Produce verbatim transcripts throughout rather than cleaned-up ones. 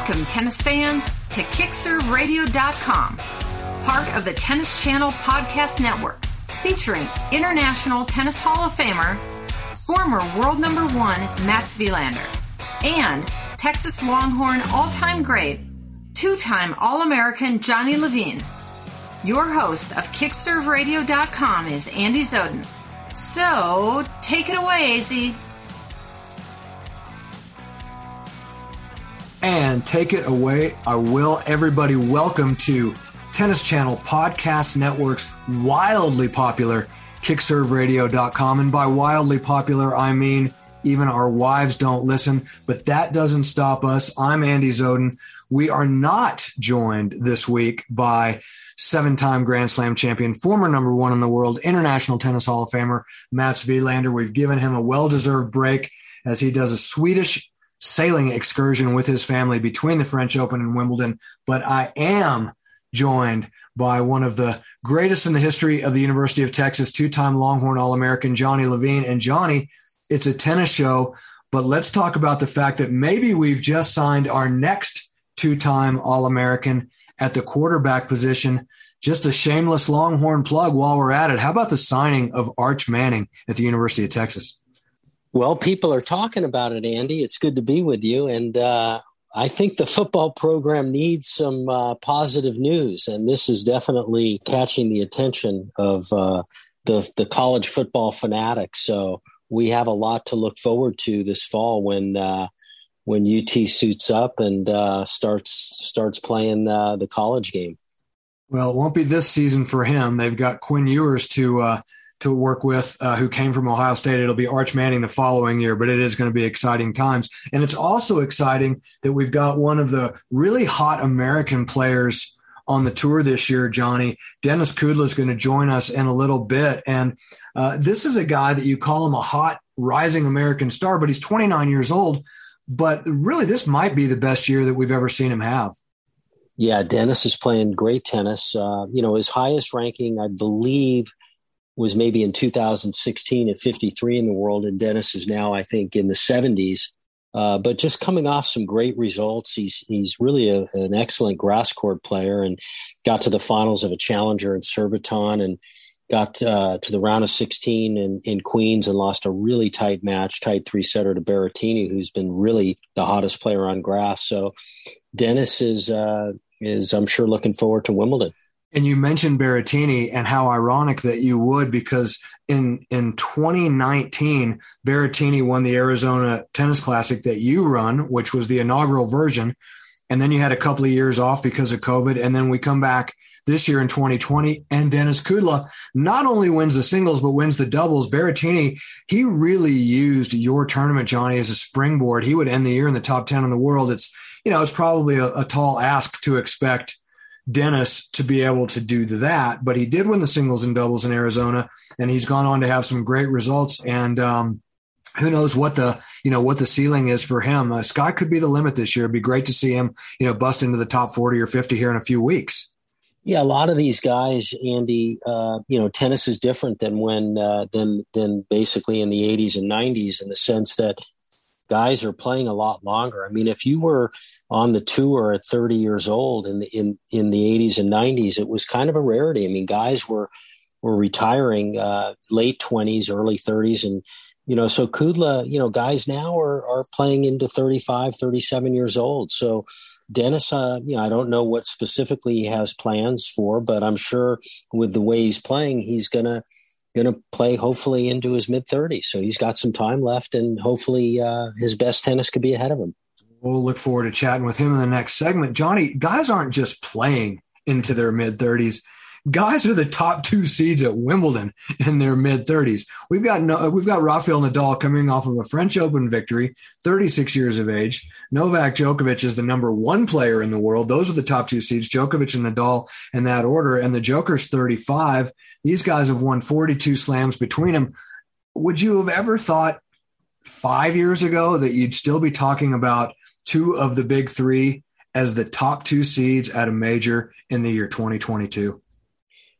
Welcome, tennis fans, to kick serve radio dot com, part of the Tennis Channel Podcast Network, featuring International Tennis Hall of Famer, former world number one Mats Wilander, and Texas Longhorn all-time great, two-time All-American Johnny Levine. Your host of kick serve radio dot com is Andy Zoden. So, take it away, A Z. And take it away, I will. Everybody, welcome to Tennis Channel Podcast Network's wildly popular kick serve radio dot com. And by wildly popular, I mean even our wives don't listen, but that doesn't stop us. I'm Andy Zoden. We are not joined this week by seven-time Grand Slam champion, former number one in the world, International Tennis Hall of Famer, Mats Wilander. We've given him a well-deserved break as he does a Swedish sailing excursion with his family between the French Open and Wimbledon. But I am joined by one of the greatest in the history of the University of Texas, two-time Longhorn All-American, Johnny Levine. And Johnny, it's a tennis show, but let's talk about the fact that maybe we've just signed our next two-time All-American at the quarterback position. Just a shameless Longhorn plug while we're at it. How about the signing of Arch Manning at the University of Texas? Well, people are talking about it, Andy. It's good to be with you. And uh, I think the football program needs some uh, positive news. And this is definitely catching the attention of uh, the, the college football fanatics. So we have a lot to look forward to this fall when uh, when U T suits up and uh, starts starts playing uh, the college game. Well, it won't be this season for him. They've got Quinn Ewers to uh, to work with, uh, who came from Ohio State. It'll be Arch Manning the following year, but it is going to be exciting times. And it's also exciting that we've got one of the really hot American players on the tour this year, Johnny. Denis Kudla is going to join us in a little bit. And uh, this is a guy that you call him a hot rising American star, but he's twenty-nine years old. But really, this might be the best year that we've ever seen him have. Yeah, Denis is playing great tennis. Uh, you know, his highest ranking, I believe, was maybe in two thousand sixteen at fifty-three in the world. And Denis is now, I think, in the seventies. Uh, but just coming off some great results. He's he's really a, an excellent grass court player and got to the finals of a challenger in Surbiton and got uh, to the round of sixteen in, in Queens and lost a really tight match, tight three-setter to Berrettini, who's been really the hottest player on grass. So Denis is, uh, is I'm sure, looking forward to Wimbledon. And you mentioned Berrettini, and how ironic that you would, because in in twenty nineteen, Berrettini won the Arizona Tennis Classic that you run, which was the inaugural version. And then you had a couple of years off because of COVID. And then we come back this year in twenty twenty, and Denis Kudla not only wins the singles, but wins the doubles. Berrettini, he really used your tournament, Johnny, as a springboard. He would end the year in the top ten in the world. It's, you know, it's probably a, a tall ask to expect Denis to be able to do that, but he did win the singles and doubles in Arizona, and he's gone on to have some great results. And um, who knows what the, you know, what the ceiling is for him. Uh, sky could be the limit this year. It'd be great to see him, you know, bust into the top forty or fifty here in a few weeks. Yeah, a lot of these guys, Andy, uh, you know, tennis is different than when, uh, than, than basically in the eighties and nineties, in the sense that guys are playing a lot longer. I mean, if you were on the tour at thirty years old in the, in, in the eighties and nineties, it was kind of a rarity. I mean, guys were, were retiring, uh, late twenties, early thirties. And, you know, so Kudla, you know, guys now are, are playing into thirty-five, thirty-seven years old. So Denis, uh, you know, I don't know what specifically he has plans for, but I'm sure with the way he's playing, he's going to, going to play hopefully into his mid thirties. So he's got some time left, and hopefully uh, his best tennis could be ahead of him. We'll look forward to chatting with him in the next segment. Johnny, guys aren't just playing into their mid thirties. Guys are the top two seeds at Wimbledon in their mid thirties. We've got no, we've got Rafael Nadal coming off of a French Open victory, thirty-six years of age. Novak Djokovic is the number one player in the world. Those are the top two seeds, Djokovic and Nadal in that order. And the Joker's thirty-five. These guys have won forty-two slams between them. Would you have ever thought five years ago that you'd still be talking about two of the big three as the top two seeds at a major in the year twenty twenty-two?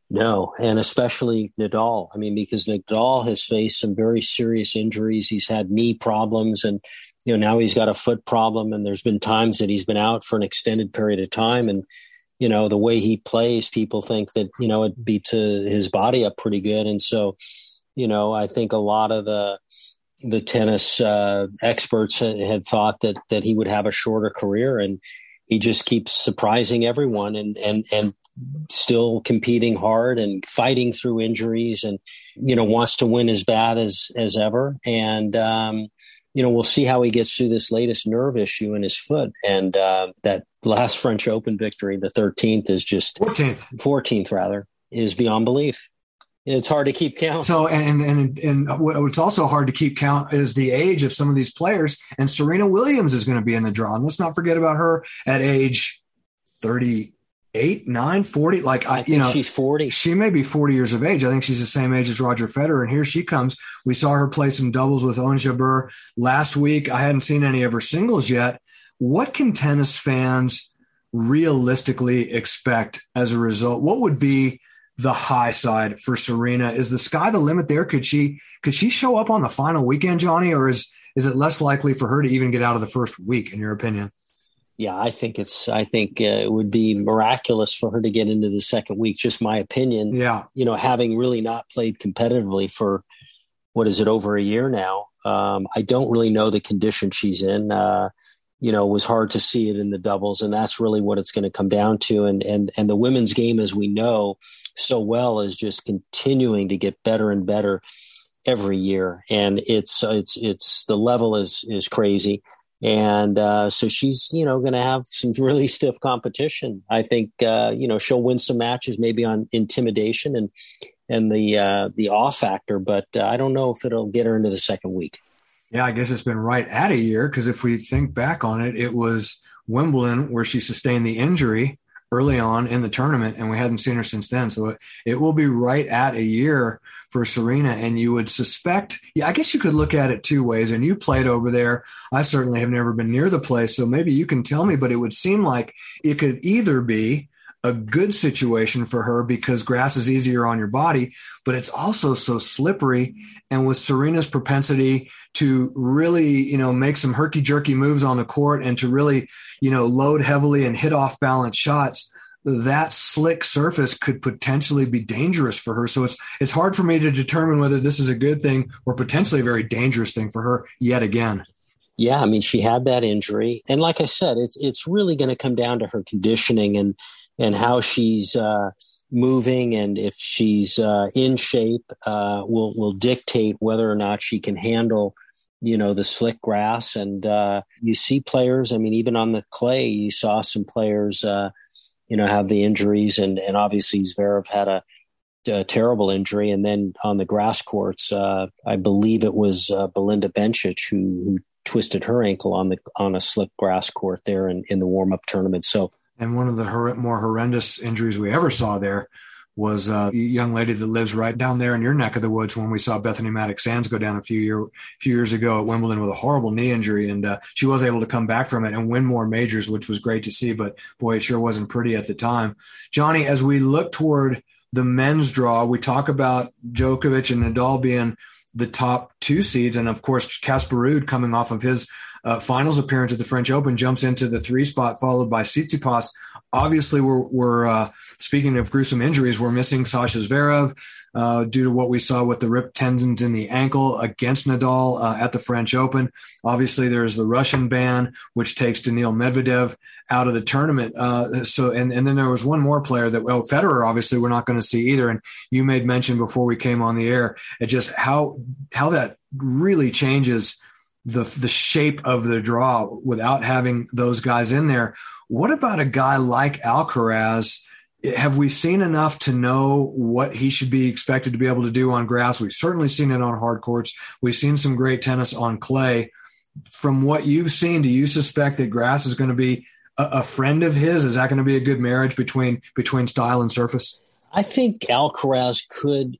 No, and especially Nadal. I mean, because Nadal has faced some very serious injuries. He's had knee problems, and you know now he's got a foot problem. And there's been times that he's been out for an extended period of time. And you know the way he plays, people think that you know it beats uh, his body up pretty good. And so, you know, I think a lot of the the tennis uh, experts had, had thought that that he would have a shorter career, and he just keeps surprising everyone and and and. still competing hard and fighting through injuries, and you know wants to win as bad as as ever. And um you know we'll see how he gets through this latest nerve issue in his foot. And uh that last French Open victory, the thirteenth, is just fourteenth fourteenth rather, is beyond belief. It's hard to keep count. So, and and and what's also hard to keep count is the age of some of these players. And Serena Williams is going to be in the draw, and let's not forget about her at age thirty. Eight, nine, forty, like I, I think you know, she's forty. She may be forty years of age. I think she's the same age as Roger Federer. And here she comes. We saw her play some doubles with Ons Jabeur last week. I hadn't seen any of her singles yet. What can tennis fans realistically expect as a result? What would be the high side for Serena? Is the sky the limit there? Could she could she show up on the final weekend, Johnny, or is is it less likely for her to even get out of the first week, in your opinion? Yeah, I think it's. I think uh, it would be miraculous for her to get into the second week. Just my opinion. Yeah, you know, having really not played competitively for what is it over a year now. Um, I don't really know the condition she's in. Uh, you know, it was hard to see it in the doubles, and that's really what it's going to come down to. And and and the women's game, as we know so well, is just continuing to get better and better every year. And it's it's it's the level is is crazy. And uh, so she's, you know, going to have some really stiff competition. I think, uh, you know, she'll win some matches maybe on intimidation and and the uh, the awe factor, but uh, I don't know if it'll get her into the second week. Yeah, I guess it's been right at a year, because if we think back on it, it was Wimbledon where she sustained the injury early on in the tournament, and we hadn't seen her since then. So it, it will be right at a year for Serena. And you would suspect, yeah, I guess you could look at it two ways. And you played over there. I certainly have never been near the place, so maybe you can tell me, but it would seem like it could either be a good situation for her because grass is easier on your body, but it's also so slippery. And with Serena's propensity to really, you know, make some herky jerky moves on the court and to really, you know, load heavily and hit off balance shots, that slick surface could potentially be dangerous for her. So it's, it's hard for me to determine whether this is a good thing or potentially a very dangerous thing for her yet again. Yeah. I mean, she had that injury. And like I said, it's, it's really going to come down to her conditioning and, and how she's uh, moving, and if she's uh, in shape, uh, will will dictate whether or not she can handle, you know, the slick grass. And uh, you see players. I mean, even on the clay, you saw some players, uh, you know, have the injuries, and and obviously Zverev had a, a terrible injury. And then on the grass courts, uh, I believe it was uh, Belinda Bencic who, who twisted her ankle on the on a slick grass court there in, in the warm up tournament. So. And one of the hor- more horrendous injuries we ever saw there was a young lady that lives right down there in your neck of the woods when we saw Bethany Maddox-Sands go down a few, year, few years ago at Wimbledon with a horrible knee injury. And uh, she was able to come back from it and win more majors, which was great to see. But, boy, it sure wasn't pretty at the time. Johnny, as we look toward the men's draw, we talk about Djokovic and Nadal being the top two seeds. And, of course, Casper Ruud, coming off of his Uh, finals appearance at the French Open, jumps into the three spot, followed by Tsitsipas. Obviously, we're, we're uh, speaking of gruesome injuries, we're missing Sasha Zverev uh, due to what we saw with the ripped tendons in the ankle against Nadal uh, at the French Open. Obviously, there's the Russian ban, which takes Daniil Medvedev out of the tournament. Uh, so, and, and then there was one more player that, well, Federer, obviously, we're not going to see either. And you made mention before we came on the air, it just how how that really changes the the shape of the draw without having those guys in there. What about a guy like Alcaraz? Have we seen enough to know what he should be expected to be able to do on grass? We've certainly seen it on hard courts. We've seen some great tennis on clay. From what you've seen, do you suspect that grass is going to be a, a friend of his? Is that going to be a good marriage between between style and surface? I think Alcaraz could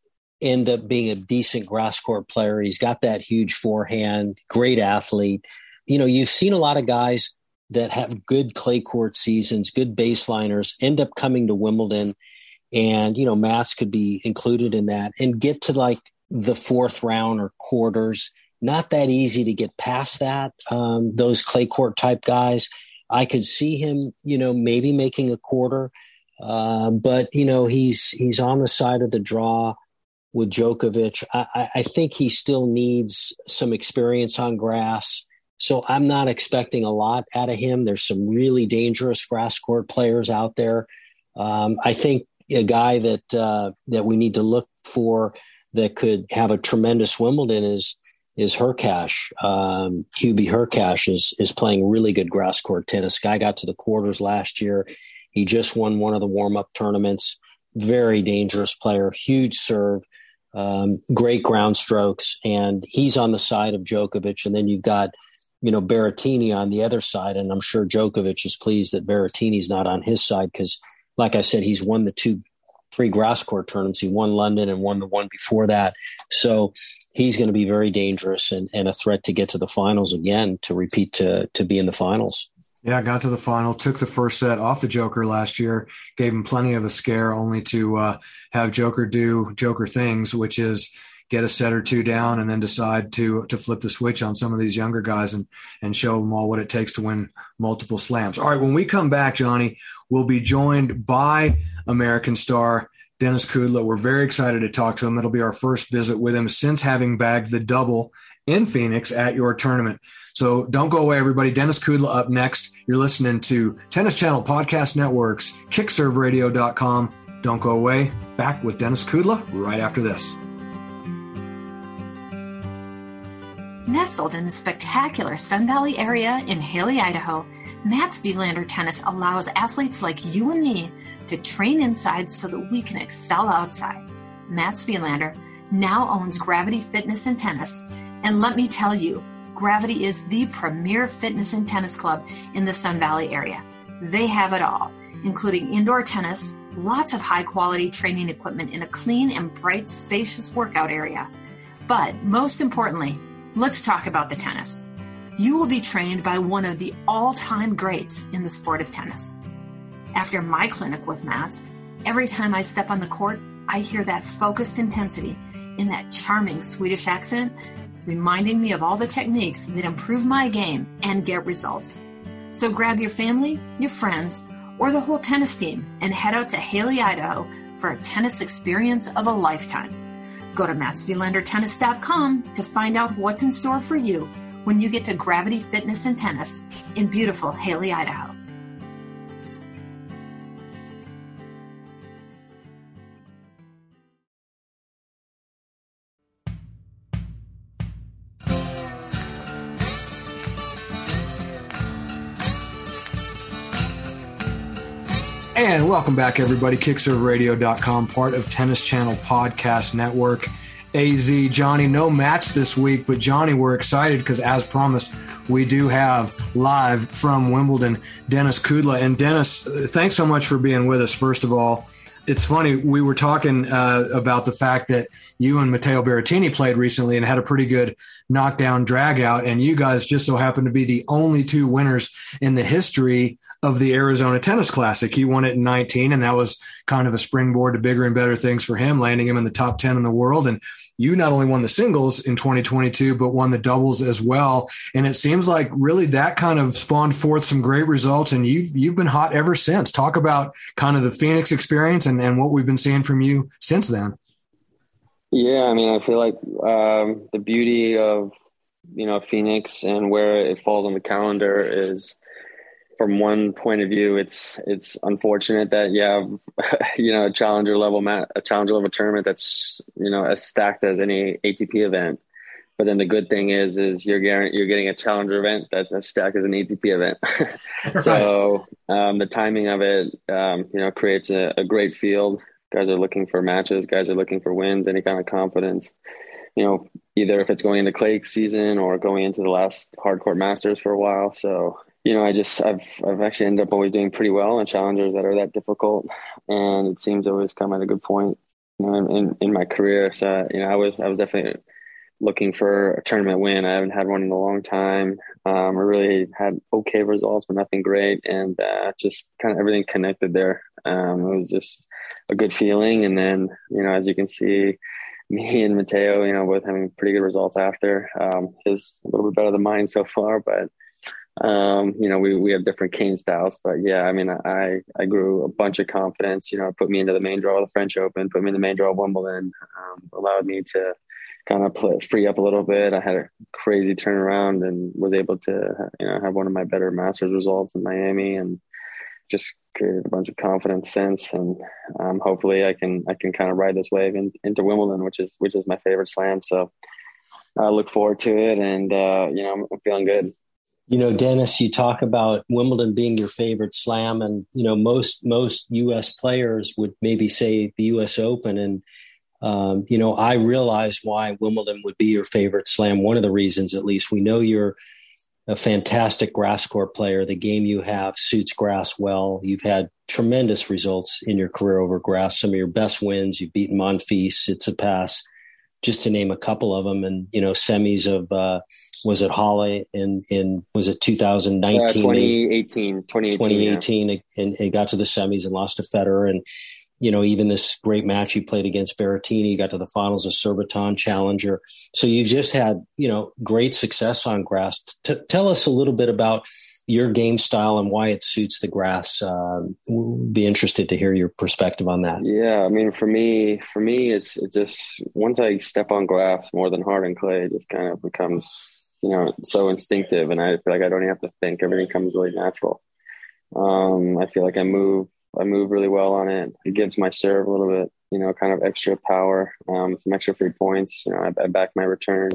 end up being a decent grass court player. He's got that huge forehand, great athlete. You know, you've seen a lot of guys that have good clay court seasons, good baseliners, end up coming to Wimbledon And, you know, Mats could be included in that and get to like the fourth round or quarters. Not that easy to get past that. Um, those clay court type guys, I could see him, you know, maybe making a quarter. Uh, but, you know, he's he's on the side of the draw with Djokovic. I, I think he still needs some experience on grass. So I'm not expecting a lot out of him. There's some really dangerous grass court players out there. Um, I think a guy that uh, that we need to look for that could have a tremendous Wimbledon is is Hurkacz. Um, Hubie Hurkacz is is playing really good grass court tennis. Guy got to the quarters last year. He just won one of the warm up tournaments. Very dangerous player, huge serve, um, great ground strokes, and he's on the side of Djokovic. And then you've got, you know, Berrettini on the other side, and I'm sure Djokovic is pleased that Berrettini's not on his side because, like I said, he's won the two free grass court tournaments. He won London and won the one before that. So he's going to be very dangerous and, and a threat to get to the finals again, to repeat to to be in the finals. Yeah, got to the final, took the first set off the Joker last year, gave him plenty of a scare, only to uh, have Joker do Joker things, which is get a set or two down and then decide to to flip the switch on some of these younger guys and and show them all what it takes to win multiple slams. All right, when we come back, Johnny, we'll be joined by American star Denis Kudla. We're very excited to talk to him. It'll be our first visit with him since having bagged the double in Phoenix at your tournament. So don't go away, everybody. Denis Kudla up next. You're listening to Tennis Channel Podcast Network's kick serve radio dot com. Don't go away. Back with Denis Kudla right after this. Nestled in the spectacular Sun Valley area in Haley, Idaho, Mats Wilander Tennis allows athletes like you and me to train inside so that we can excel outside. Mats Wilander now owns Gravity Fitness and Tennis, and let me tell you, Gravity is the premier fitness and tennis club in the Sun Valley area. They have it all, including indoor tennis, lots of high-quality training equipment in a clean and bright, spacious workout area. But most importantly, let's talk about the tennis. You will be trained by one of the all-time greats in the sport of tennis. After my clinic with Mats, every time I step on the court, I hear that focused intensity in that charming Swedish accent, reminding me of all the techniques that improve my game and get results. So grab your family, your friends, or the whole tennis team and head out to Haley, Idaho for a tennis experience of a lifetime. Go to mats wilander tennis dot com to find out what's in store for you when you get to Gravity Fitness and Tennis in beautiful Haley, Idaho. And welcome back, everybody. kick serve radio dot com, part of Tennis Channel Podcast Network. A Z, Johnny, no match this week, but Johnny, we're excited because, as promised, we do have live from Wimbledon, Denis Kudla. And Denis, thanks so much for being with us, first of all. It's funny, we were talking uh, about the fact that you and Matteo Berrettini played recently and had a pretty good knockdown drag out, and you guys just so happen to be the only two winners in the history of the Arizona Tennis Classic. He won it in nineteen, and that was kind of a springboard to bigger and better things for him, landing him in the top ten in the world. And you not only won the singles in twenty twenty-two, but won the doubles as well. And it seems like really that kind of spawned forth some great results, and you've you've been hot ever since. Talk about kind of the Phoenix experience and, and what we've been seeing from you since then. Yeah, I mean, I feel like um, the beauty of, you know, Phoenix and where it falls on the calendar is, from one point of view, it's it's unfortunate that you have, you know, a challenger level mat, a challenger level tournament that's, you know, as stacked as any A T P event. But then the good thing is, is you're getting you're getting a challenger event that's as stacked as an A T P event. So um, the timing of it, um, you know, creates a, a great field. Guys are looking for matches. Guys are looking for wins. Any kind of confidence. You know, either if it's going into clay season or going into the last hardcourt Masters for a while. So, you know, I just, I've, I've actually ended up always doing pretty well in challengers that are that difficult. And it seems to always come at a good point, you know, in, in, in my career. So, you know, I was, I was definitely looking for a tournament win. I haven't had one in a long time. Um, I really had okay results, but nothing great. And uh, just kind of everything connected there. Um, it was just a good feeling. And then, you know, as you can see, me and Matteo, you know, both having pretty good results after. Um, his a little bit better than mine so far, but um, you know, we, we have different cane styles, but yeah, I mean, I, I grew a bunch of confidence, you know, put me into the main draw of the French Open, put me in the main draw of Wimbledon, um, allowed me to kind of play, free up a little bit. I had a crazy turnaround and was able to, you know, have one of my better Masters results in Miami, and just created a bunch of confidence since. And um, hopefully I can, I can kind of ride this wave in, into Wimbledon, which is, which is my favorite slam. So I look forward to it, and uh, you know, I'm, I'm feeling good. You know, Dennis, you talk about Wimbledon being your favorite slam, and, you know, most, most U S players would maybe say the U S Open. And, um, you know, I realize why Wimbledon would be your favorite slam. One of the reasons, at least, we know you're a fantastic grass court player. The game you have suits grass well. You've had tremendous results in your career over grass. Some of your best wins, you've beaten Monfils, Tsitsipas, just to name a couple of them. And, you know, semis of, uh, was it Halle in, in, was it two thousand nineteen? Uh, twenty eighteen, twenty eighteen, twenty eighteen, yeah. and it got to the semis and lost to Federer. And, you know, even this great match you played against Berrettini, got to the finals of Surbiton Challenger. So you've just had, you know, great success on grass. T- tell us a little bit about your game style and why it suits the grass. Uh, we'll be interested to hear your perspective on that. Yeah, I mean, for me, for me, it's it's just once I step on grass more than hard on clay, it just kind of becomes, you know, so instinctive, and I feel like I don't even have to think. Everything comes really natural. Um, I feel like I move, I move really well on it. It gives my serve a little bit, you know, kind of extra power, um, some extra free points. You know, I, I back my return.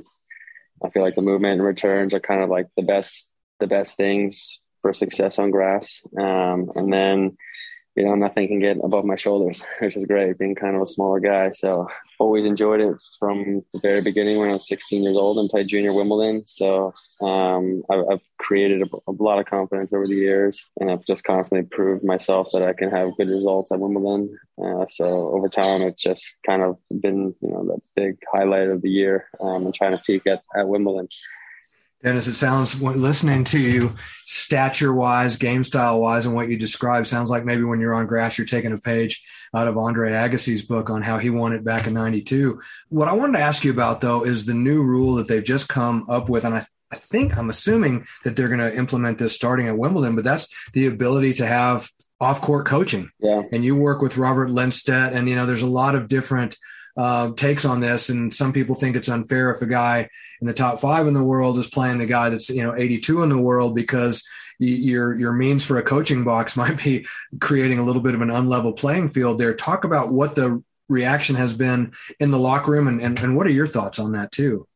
I feel like the movement and returns are kind of like the best, the best things for success on grass. Um, and then, you know, nothing can get above my shoulders, which is great, being kind of a smaller guy. So always enjoyed it from the very beginning when I was sixteen years old and played junior Wimbledon. So um, I've, I've created a, a lot of confidence over the years, and I've just constantly proved myself that I can have good results at Wimbledon. Uh, so over time, it's just kind of been, you know, the big highlight of the year, um, and trying to peak at, at Wimbledon. Dennis, it sounds, listening to you, stature-wise, game style-wise, and what you described, sounds like maybe when you're on grass, you're taking a page out of Andre Agassi's book on how he won it back in ninety-two. What I wanted to ask you about, though, is the new rule that they've just come up with, and I, I think, I'm assuming that they're going to implement this starting at Wimbledon, but that's the ability to have off-court coaching. Yeah. And you work with Robert Lindstedt, and, you know, there's a lot of different Uh, takes on this, and some people think it's unfair if a guy in the top five in the world is playing the guy that's, you know, eighty-two in the world, because y- your your means for a coaching box might be creating a little bit of an unlevel playing field there. Talk about what the reaction has been in the locker room, and, and, and what are your thoughts on that too?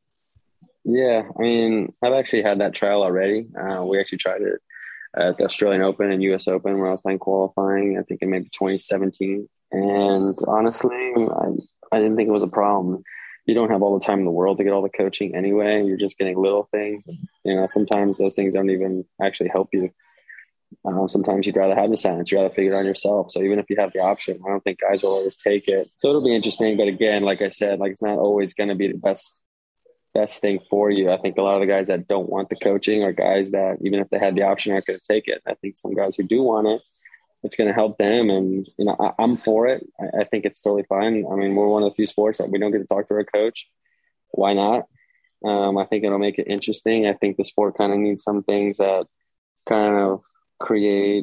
Yeah, I mean, I've actually had that trial already. Uh, we actually tried it at the Australian Open and U S Open where I was playing qualifying, I think in maybe twenty seventeen. And honestly, I, I didn't think it was a problem. You don't have all the time in the world to get all the coaching anyway. You're just getting little things. You know, sometimes those things don't even actually help you. Um, sometimes you'd rather have the science. You'd rather figure it out yourself. So even if you have the option, I don't think guys will always take it. So it'll be interesting. But again, like I said, like it's not always going to be the best best thing for you. I think a lot of the guys that don't want the coaching are guys that, even if they had the option, aren't going to take it. I think some guys who do want it, it's going to help them. And, you know, I, I'm for it. I, I think it's totally fine. I mean, we're one of the few sports that we don't get to talk to our coach. Why not? Um, I think it'll make it interesting. I think the sport kind of needs some things that kind of create,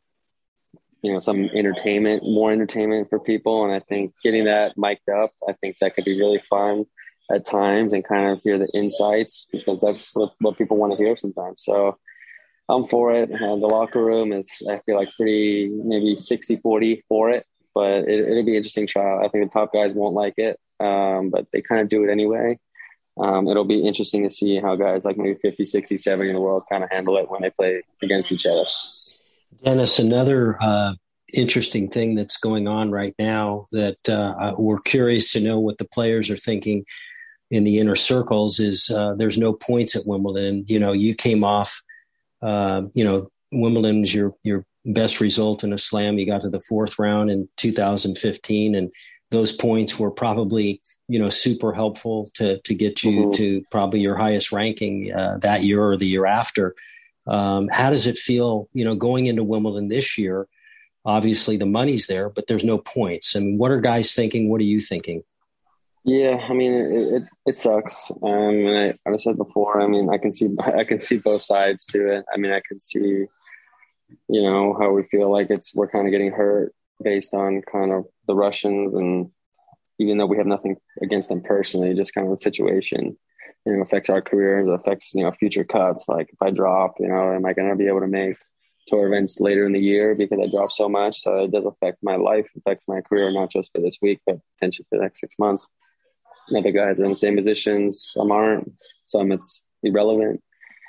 you know, some entertainment, more entertainment for people. And I think getting that mic'd up, I think that could be really fun at times, and kind of hear the insights, because that's what, what people want to hear sometimes. So I'm for it. Uh, the locker room is, I feel like, pretty maybe sixty forty for it, but it, it'll be an interesting trial. I think the top guys won't like it, um, but they kind of do it anyway. Um, it'll be interesting to see how guys like maybe fifty, sixty, seventy in the world kind of handle it when they play against each other. Dennis, another uh, interesting thing that's going on right now that uh, we're curious to know what the players are thinking in the inner circles is uh, there's no points at Wimbledon. You know, you came off, uh, you know, Wimbledon was your, your best result in a slam. You got to the fourth round in two thousand fifteen, and those points were probably, you know, super helpful to, to get you mm-hmm. to probably your highest ranking uh, that year or the year after. Um, how does it feel, you know, going into Wimbledon this year? obviously the money's there, but there's no points. I mean, what are guys thinking? What are you thinking? Yeah, I mean, it it, it sucks. Um, and I, I said before, I mean, I can see I can see both sides to it. I mean, I can see, you know, how we feel like it's we're kind of getting hurt based on kind of the Russians, and even though we have nothing against them personally, just kind of the situation, you know, affects our careers, affects, you know, future cuts. Like if I drop, you know, am I going to be able to make tour events later in the year because I dropped so much? So it does affect my life, affects my career, not just for this week, but potentially for the next six months. Other guys are in the same positions. Some aren't. Some it's irrelevant.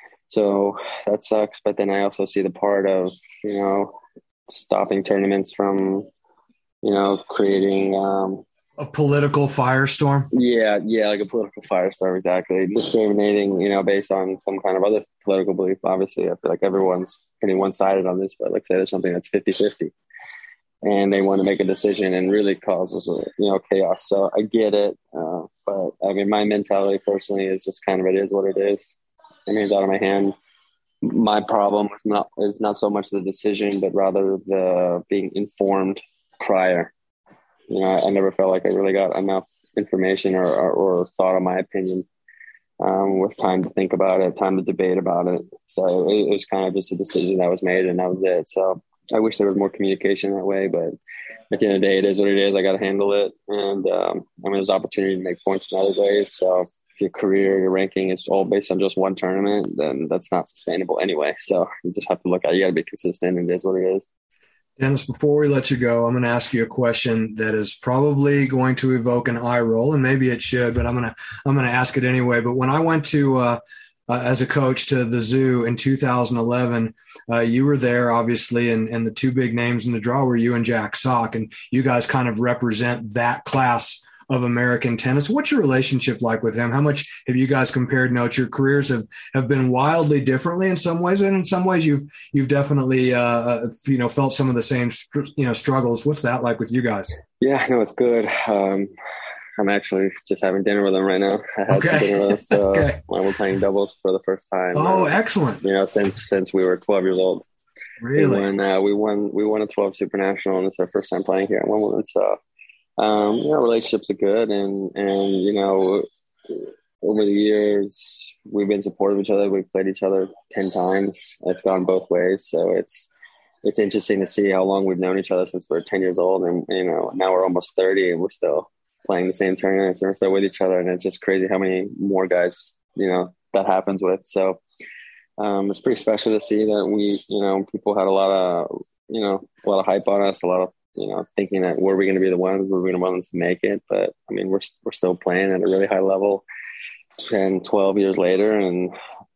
So that sucks. But then I also see the part of, you know, stopping tournaments from, you know, creating um, a political firestorm. Yeah, yeah, like a political firestorm, exactly. Discriminating, you know, based on some kind of other political belief. Obviously, I feel like everyone's pretty one-sided on this, but like say there's something that's fifty-fifty. And they want to make a decision and really causes, you know, chaos. So I get it. Uh, but I mean, my mentality personally is just kind of, it is what it is. I mean, it's out of my hand. My problem is not, is not so much the decision, but rather the being informed prior. You know, I, I never felt like I really got enough information or, or, or thought of my opinion um, with time to think about it, time to debate about it. So it, it was kind of just a decision that was made and that was it. So I wish there was more communication that way, but at the end of the day, it is what it is. I got to handle it. And um, I mean, there's opportunity to make points in other ways. So if your career, your ranking is all based on just one tournament, then that's not sustainable anyway. So you just have to look at it. You got to be consistent, and it is what it is. Dennis, before we let you go, I'm going to ask you a question that is probably going to evoke an eye roll, and maybe it should, but I'm going to I'm going to ask it anyway. But when I went to uh, uh, as a coach to the zoo in two thousand eleven, uh, you were there, obviously, and, and the two big names in the draw were you and Jack Sock, and you guys kind of represent that class of American tennis. What's your relationship like with him? How much have you guys compared notes? Your careers have, have been wildly differently in some ways, and in some ways you've you've definitely uh, you know felt some of the same you know struggles. What's that like with you guys? Yeah, no, it's good. Um, I'm actually just having dinner with him right now. I had okay. dinner with him, so okay. we're playing doubles for the first time. Oh, uh, excellent! You know, since since we were twelve years old. Really? We won, uh, we won we won a twelve Super National, and it's our first time playing here at Wimbledon. So. Um, you know, relationships are good, and, and, you know, over the years, we've been supportive of each other. We've played each other ten times. It's gone both ways. So it's, it's interesting to see how long we've known each other since we're ten years old. And, you know, now we're almost thirty and we're still playing the same tournaments and we're still with each other. And it's just crazy how many more guys, you know, that happens with. So, um, it's pretty special to see that we, you know, people had a lot of, you know, a lot of hype on us, a lot of, you know, thinking that were we going to be the ones, were we going to ones to make it? But I mean, we're we're still playing at a really high level, ten, twelve years later, and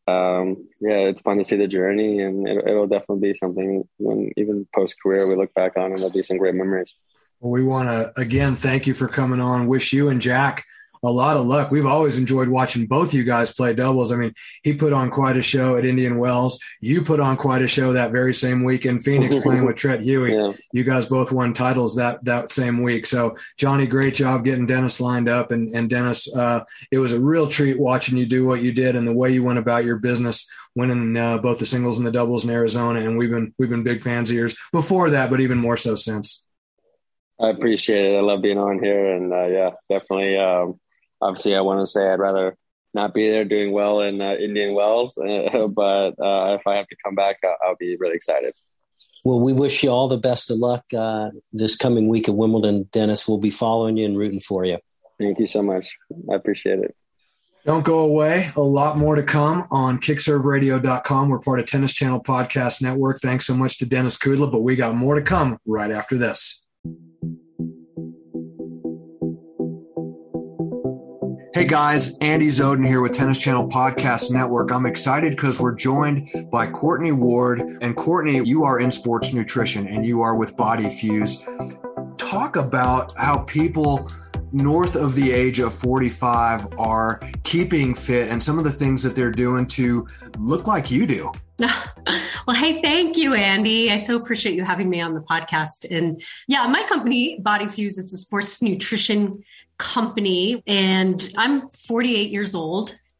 um, yeah, it's fun to see the journey, and it, it'll definitely be something when even post career we look back on, and there'll be some great memories. Well, we want to again thank you for coming on. Wish you and Jack a lot of luck. We've always enjoyed watching both you guys play doubles. I mean, he put on quite a show at Indian Wells. You put on quite a show that very same week in Phoenix playing with Tret Huey. Yeah. You guys both won titles that, that same week. So Johnny, great job getting Dennis lined up. And, and Dennis, uh, it was a real treat watching you do what you did and the way you went about your business, winning uh, both the singles and the doubles in Arizona. And we've been, we've been big fans of yours before that, but even more so since. I appreciate it. I love being on here, and uh, yeah, definitely, um, obviously, I want to say I'd rather not be there doing well in uh, Indian Wells, uh, but uh, if I have to come back, I'll, I'll be really excited. Well, we wish you all the best of luck uh, this coming week at Wimbledon, Dennis. We'll be following you and rooting for you. Thank you so much. I appreciate it. Don't go away. A lot more to come on kick serve radio dot com. We're part of Tennis Channel Podcast Network. Thanks so much to Denis Kudla, but we got more to come right after this. Hey guys, Andy Zoden here with Tennis Channel Podcast Network. I'm excited because we're joined by Courtney Ward. And Courtney, you are in sports nutrition and you are with Body Fuse. Talk about how people north of the age of forty-five are keeping fit and some of the things that they're doing to look like you do. Well, hey, thank you, Andy. I so appreciate you having me on the podcast. And yeah, my company, Body Fuse, it's a sports nutrition company, and I'm forty-eight years old.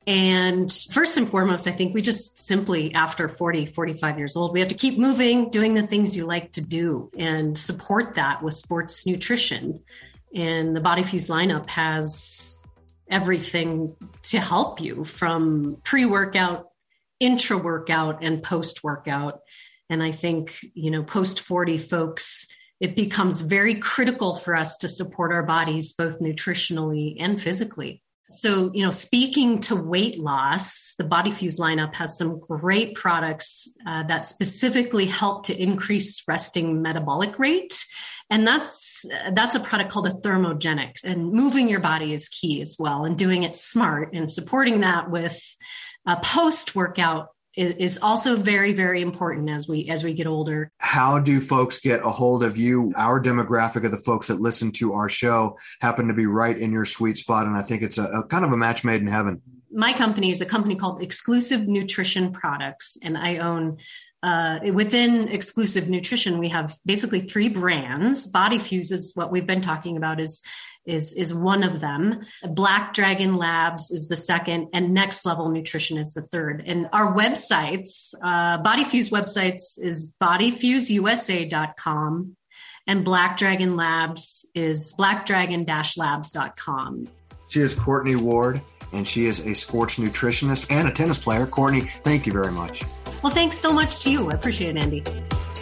And first and foremost, I think we just simply, after forty, forty-five years old, we have to keep moving, doing the things you like to do, and support that with sports nutrition. And the Body Fuse lineup has everything to help you, from pre-workout, intra-workout, and post-workout. And I think, you know, post forty folks, it becomes very critical for us to support our bodies, both nutritionally and physically. So, you know, speaking to weight loss, the Body Fuse lineup has some great products uh, that specifically help to increase resting metabolic rate. And that's that's a product called a thermogenics. And moving your body is key as well, and doing it smart and supporting that with a post-workout is also very, very important as we as we get older. How do folks get a hold of you? Our demographic of the folks that listen to our show happen to be right in your sweet spot, and I think it's a, a kind of a match made in heaven. My company is a company called Exclusive Nutrition Products, and I own uh, within Exclusive Nutrition, we have basically three brands. Body Fuse is what we've been talking about, is is is one of them. Black Dragon Labs is the second, and Next Level Nutrition is the third. And our websites, uh, Body Fuse websites is body fuse u s a dot com, and Black Dragon Labs is black dragon dash labs dot com. She is Courtney Ward, and she is a sports nutritionist and a tennis player. Courtney, thank you very much. Well, thanks so much to you. I appreciate it, Andy.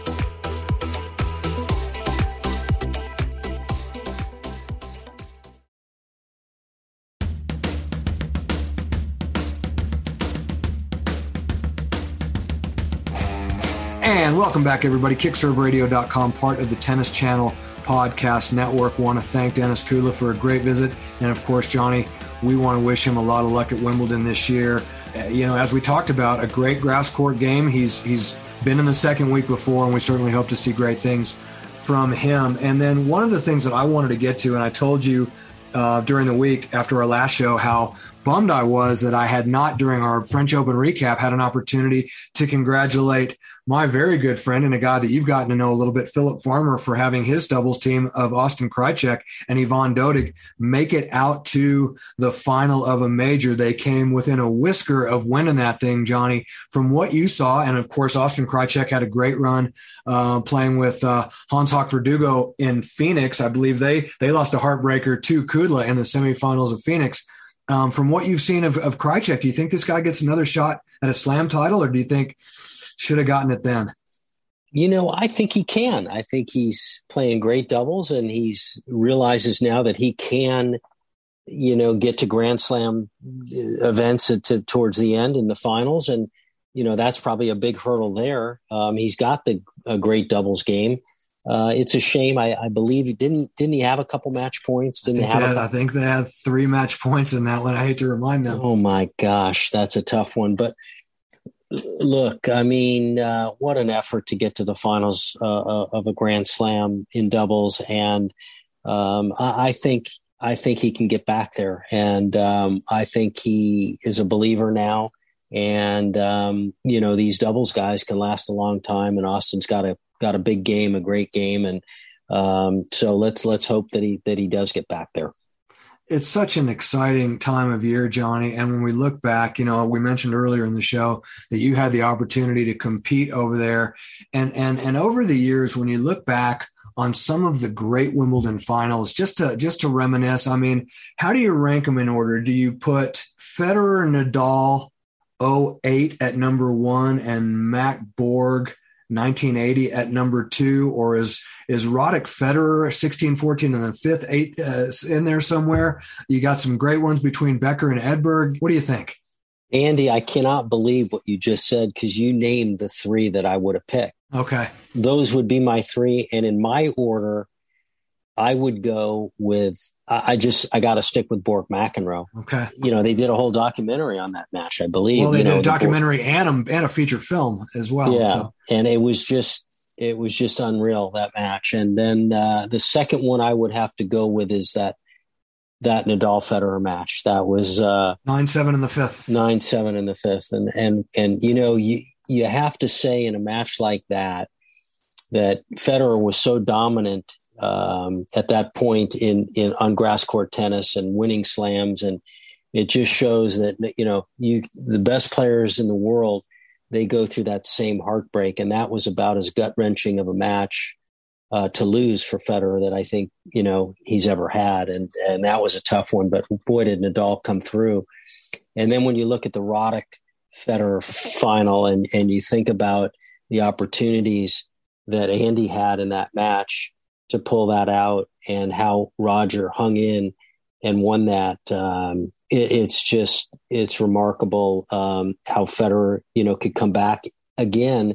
And welcome back, everybody. kick serve radio dot com, part of the Tennis Channel Podcast Network. Want to thank Denis Kudla for a great visit. And of course, Johnny, we want to wish him a lot of luck at Wimbledon this year. Uh, you know, as we talked about, a great grass court game. He's he's been in the second week before, and we certainly hope to see great things from him. And then one of the things that I wanted to get to, and I told you uh, during the week after our last show how bummed I was that I had not, during our French Open recap, had an opportunity to congratulate my very good friend and a guy that you've gotten to know a little bit, Philip Farmer, for having his doubles team of Austin Krajicek and Ivan Dodig make it out to the final of a major. They came within a whisker of winning that thing, Johnny. From what you saw, and of course, Austin Krajicek had a great run uh, playing with uh, Hans-Hock Verdugo in Phoenix. I believe they they lost a heartbreaker to Kudla in the semifinals of Phoenix. Um, from what you've seen of, of Krajicek, do you think this guy gets another shot at a slam title, or do you think should have gotten it then? You know, I think he can. I think he's playing great doubles, and he's realizes now that he can, you know, get to Grand Slam events at, to, towards the end in the finals. And, you know, that's probably a big hurdle there. Um, he's got the a great doubles game. Uh, it's a shame. I, I believe he didn't, didn't he have a couple match points? Didn't I think, have they had, a I think they had three match points in that one. I hate to remind them. Oh my gosh, that's a tough one. But look, I mean, uh, what an effort to get to the finals uh, of a Grand Slam in doubles. And um, I, I think, I think he can get back there. And um, I think he is a believer now. And, um, you know, these doubles guys can last a long time, and Austin's got a, got a big game, a great game. And um, so let's, let's hope that he, that he does get back there. It's such an exciting time of year, Johnny. And when we look back, you know, we mentioned earlier in the show that you had the opportunity to compete over there. And, and, and over the years, when you look back on some of the great Wimbledon finals, just to, just to reminisce, I mean, how do you rank them in order? Do you put Federer, Nadal, oh eight at number one, and Mac Borg, nineteen eighty at number two, or is is Roddick Federer sixteen fourteen and then fifth eight uh, in there somewhere? You got some great ones between Becker and Edberg. What do you think? Andy, I cannot believe what you just said, because you named the three that I would have picked. Okay. Those would be my three. And in my order, I would go with, I just, I got to stick with Borg McEnroe. Okay. You know, they did a whole documentary on that match, I believe. Well, they you did know, a documentary and a, and a feature film as well. Yeah. So. And it was just, it was just unreal, that match. And then uh, the second one I would have to go with is that, that Nadal Federer match. That was uh, nine seven in the fifth. nine seven in the fifth. And, and, and, you know, you, you have to say in a match like that, that Federer was so dominant um, at that point in, in on grass court tennis and winning slams. And, it just shows that, you know, you, the best players in the world, they go through that same heartbreak. And that was about as gut wrenching of a match uh, to lose for Federer that I think, you know, he's ever had. And, and that was a tough one, but boy, did Nadal come through. And then when you look at the Roddick Federer final and, and you think about the opportunities that Andy had in that match to pull that out and how Roger hung in and won that, um, it, it's just, it's remarkable um, how Federer, you know, could come back again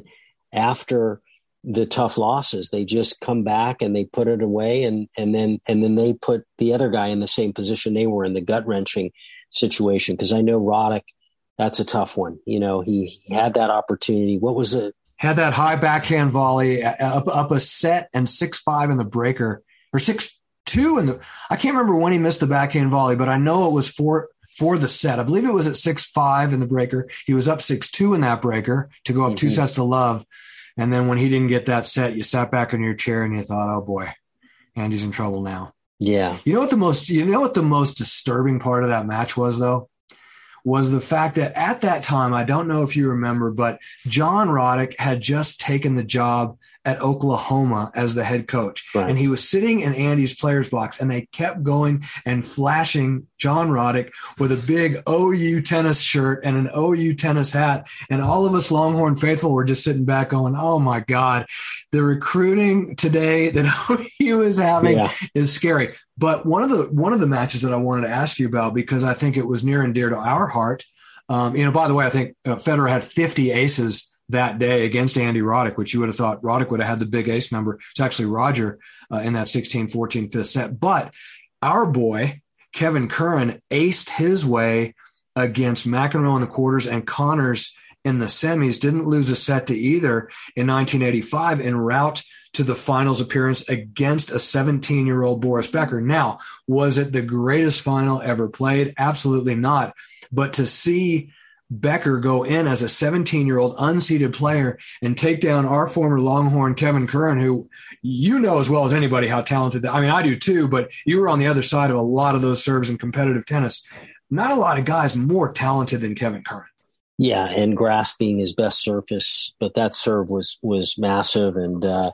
after the tough losses. They just come back and they put it away, and and then and then they put the other guy in the same position they were in, the gut wrenching situation. Because I know Roddick, that's a tough one. You know, he, he had that opportunity. What was it? Had that high backhand volley up up a set and six five in the breaker, or six two in the. I can't remember when he missed the backhand volley, but I know it was for for the set. I believe it was at six five in the breaker. He was up six two in that breaker to go up mm-hmm. two sets to love. And then when he didn't get that set, you sat back in your chair and you thought, "Oh boy, Andy's in trouble now." Yeah. You know what the most you know what the most disturbing part of that match was, though? Was the fact that at that time, I don't know if you remember, but John Roddick had just taken the job at Oklahoma as the head coach. Right. And he was sitting in Andy's players box, and they kept going and flashing John Roddick with a big O U tennis shirt and an O U tennis hat. And all of us Longhorn faithful were just sitting back going, "Oh my God, the recruiting today that O U is having yeah. is scary." But one of the one of the matches that I wanted to ask you about, because I think it was near and dear to our heart. Um, you know, by the way, I think uh, Federer had fifty aces that day against Andy Roddick, which you would have thought Roddick would have had the big ace number. It's actually Roger uh, in that sixteen fourteen fifth set. But our boy, Kevin Curran, aced his way against McEnroe in the quarters and Connors in the semis, didn't lose a set to either in nineteen eighty-five en route to the finals appearance against a seventeen-year-old Boris Becker. Now, was it the greatest final ever played? Absolutely not. But to see Becker go in as a seventeen-year-old unseeded player and take down our former Longhorn Kevin Curran, who you know as well as anybody how talented that. I mean, I do too, but you were on the other side of a lot of those serves in competitive tennis. Not a lot of guys more talented than Kevin Curran. Yeah, and grass being his best surface, but that serve was was massive and uh,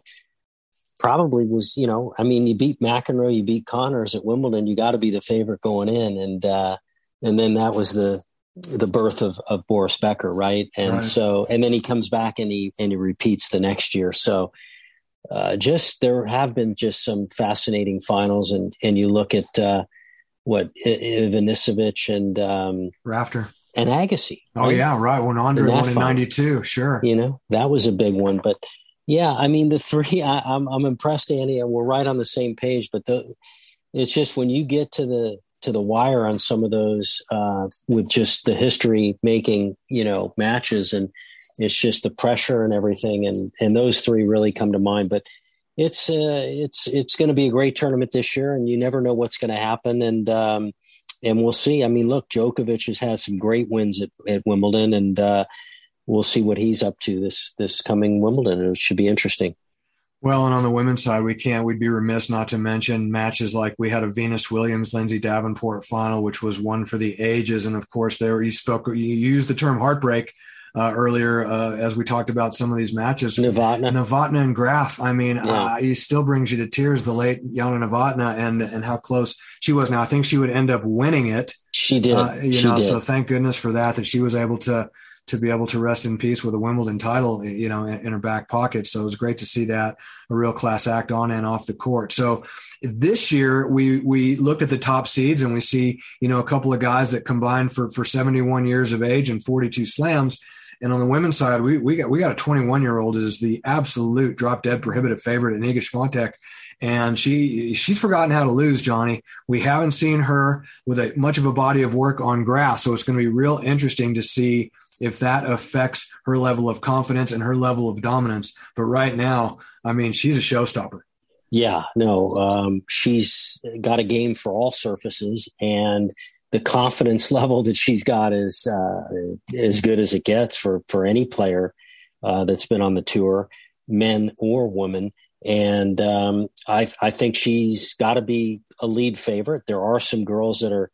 probably was, you know, I mean, you beat McEnroe, you beat Connors at Wimbledon, you got to be the favorite going in, and uh, and then that was the the birth of, of Boris Becker, right? And right. so, and then he comes back and he and he repeats the next year. So, uh, just there have been just some fascinating finals, and and you look at uh, what Ivanisevic and um, Rafter. And Agassi. Oh, right? yeah, right. When Andre won in ninety-two, sure. You know, that was a big one. But, yeah, I mean, the three, I, I'm I'm impressed, Andy, and we're right on the same page. But the, it's just when you get to the to the wire on some of those uh, with just the history-making, you know, matches, and it's just the pressure and everything, and, and those three really come to mind. But it's uh, it's it's going to be a great tournament this year, and you never know what's going to happen. And um And we'll see. I mean, look, Djokovic has had some great wins at, at Wimbledon, and uh, we'll see what he's up to this this coming Wimbledon. It should be interesting. Well, and on the women's side, we can't, we'd be remiss not to mention matches like we had a Venus Williams, Lindsay Davenport final, which was one for the ages. And of course, there you spoke, you used the term heartbreak uh, earlier uh, as we talked about some of these matches. Novotná. Novotná and Graf. I mean, yeah. uh, he still brings you to tears, the late Yana Novotná, and, and how close she was. Now, I think she would end up winning it. She did. Uh, you she know, did. So thank goodness for that, that she was able to, to be able to rest in peace with a Wimbledon title, you know, in, in her back pocket. So it was great to see that, a real class act on and off the court. So this year we, we look at the top seeds and we see, you know, a couple of guys that combined for, for seventy-one years of age and forty-two slams. And on the women's side, we, we got, we got a twenty-one year old is the absolute drop dead prohibitive favorite in Iga Swiatek. And she, she's forgotten how to lose, Johnny. We haven't seen her with a much of a body of work on grass. So it's going to be real interesting to see if that affects her level of confidence and her level of dominance. But right now, I mean, she's a showstopper. Yeah, no, um, she's got a game for all surfaces, and the confidence level that she's got is uh, as good as it gets for, for any player uh, that's been on the tour, men or women. And um, I, I think she's got to be a lead favorite. There are some girls that are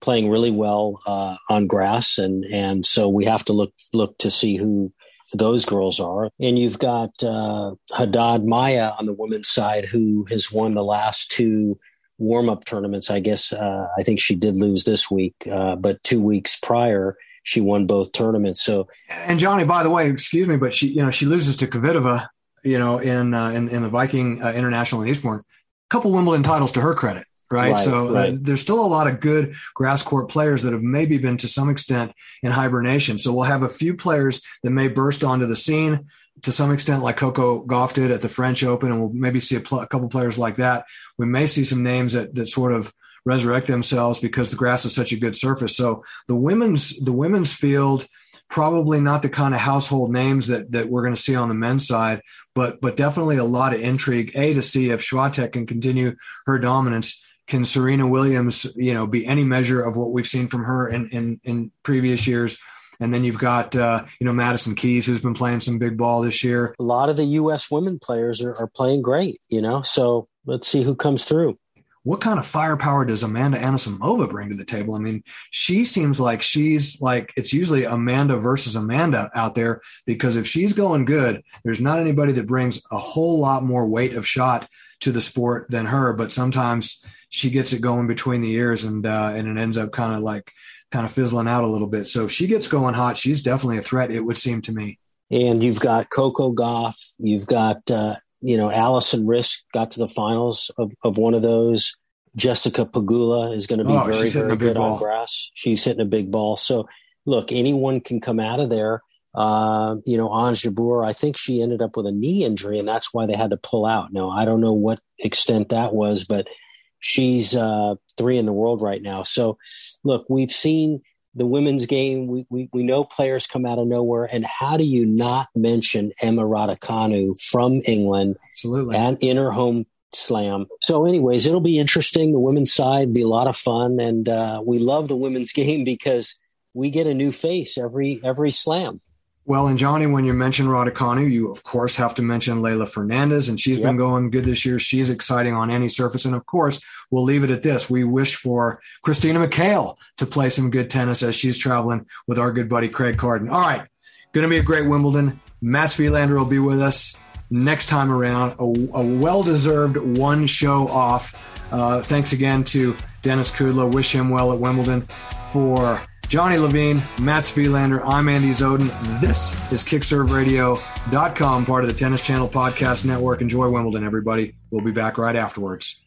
playing really well uh, on grass, and and so we have to look look to see who those girls are. And you've got uh, Haddad Maia on the women's side, who has won the last two warm-up tournaments. I guess uh, I think she did lose this week, uh, but two weeks prior, she won both tournaments. So, and Johnny, by the way, excuse me, but she, you know, she loses to Kvitova, you know, in uh, in, in the Viking uh, International in Eastbourne. A couple Wimbledon titles to her credit. Right. right. So right. Uh, there's still a lot of good grass court players that have maybe been to some extent in hibernation. So we'll have a few players that may burst onto the scene to some extent, like Coco Gauff did at the French Open. And we'll maybe see a, pl- a couple players like that. We may see some names that, that sort of resurrect themselves because the grass is such a good surface. So the women's, the women's field, probably not the kind of household names that, that we're going to see on the men's side, but, but definitely a lot of intrigue, A, to see if Swiatek can continue her dominance. Can Serena Williams, you know, be any measure of what we've seen from her in, in, in previous years? And then you've got, uh, you know, Madison Keys, who's been playing some big ball this year. A lot of the U S women players are, are playing great, you know, so let's see who comes through. What kind of firepower does Amanda Anisimova bring to the table? I mean, she seems like she's like, it's usually Amanda versus Amanda out there, because if she's going good, there's not anybody that brings a whole lot more weight of shot to the sport than her. But sometimes she gets it going between the ears, and uh, and it ends up kind of like kind of fizzling out a little bit. So if she gets going hot, she's definitely a threat, it would seem to me. And you've got Coco Gauff, you've got, uh, you know, Allison Risk got to the finals of, of one of those. Jessica Pegula is going to be oh, very, very good ball. on grass. She's hitting a big ball. So look, anyone can come out of there. Uh, you know, Ons Jabeur, I think she ended up with a knee injury, and that's why they had to pull out. Now, I don't know what extent that was, but she's uh, three in the world right now. So, look, we've seen the women's game. We, we we know players come out of nowhere. And how do you not mention Emma Raducanu from England? Absolutely. And in her home slam. So anyways, it'll be interesting. The women's side be a lot of fun. And uh, we love the women's game because we get a new face every every slam. Well, and Johnny, when you mention Raducanu, you, of course, have to mention Leylah Fernandez, and she's yep. been going good this year. She's exciting on any surface. And, of course, we'll leave it at this. We wish for Christina McHale to play some good tennis as she's traveling with our good buddy Craig Carden. All right, going to be a great Wimbledon. Mats Wilander will be with us next time around, a, a well-deserved one show off. Uh, thanks again to Dennis Kudla. Wish him well at Wimbledon. For Johnny Levine, Mats Wilander, I'm Andy Zoden. This is kick serve radio dot com, part of the Tennis Channel Podcast Network. Enjoy Wimbledon, everybody. We'll be back right afterwards.